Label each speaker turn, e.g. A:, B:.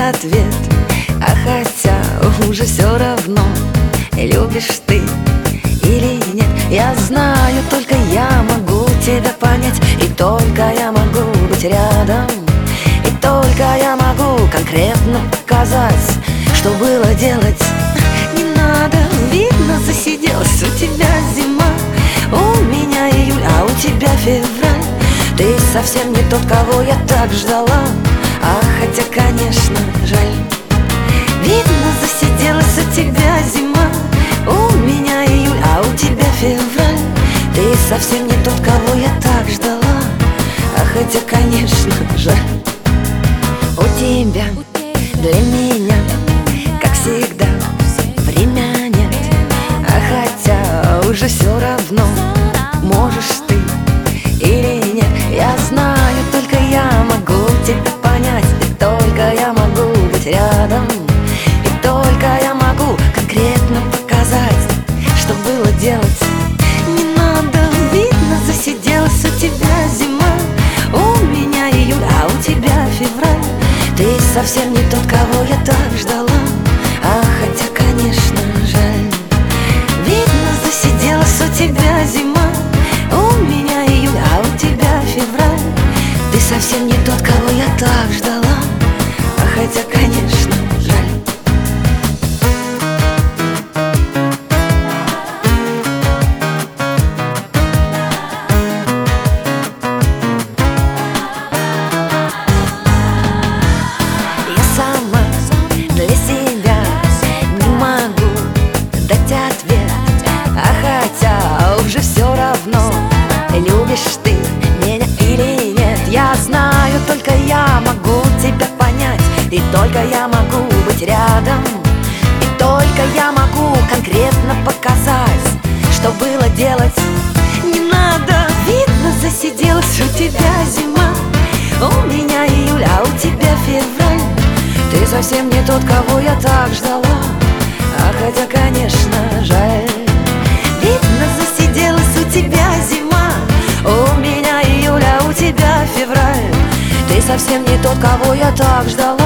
A: ответ. А хотя уже все равно, любишь ты или нет. Я знаю, только я могу тебя понять, и только я могу быть рядом, и только я могу конкретно показать, что было делать. Не надо, видно, засиделась. У тебя зима, у меня июль, а у тебя февраль. Ты совсем не тот, кого я так ждала. А хотя, конечно, жаль. Видно, засиделась. У тебя зима, у меня июль, а у тебя февраль. Ты совсем не тот, кого я так ждала. А хотя, конечно, жаль. У тебя для меня, как всегда, время нет. А хотя уже все равно, можешь ты или нет. Я знаю, только я могу тебя понять, и только я могу быть рядом, и только я могу конкретно показать, что было делать. Не надо, видно, засиделась. У тебя зима, у меня июль, а у тебя февраль. Ты совсем не тот, кого я так ждала. А хотя, конечно, жаль. Видно, засиделась. У тебя зима, у меня июль, а у тебя февраль. Ты совсем не тот, кого я так ждала. А хотя, конечно, жаль. Для себя не могу дать ответ. А хотя уже все равно, любишь ты меня или нет. Я знаю, только я могу тебя понять, и только я могу быть рядом, и только я могу конкретно показать, что было делать. Не надо, видно, засиделась. У тебя зима, у меня июль, а у тебя февраль. Ты совсем не тот, кого я так ждала. А хотя, конечно, жаль. Видно, засиделась. У тебя зима, у меня июль, а у тебя февраль. Ты совсем не тот, кого я так ждала.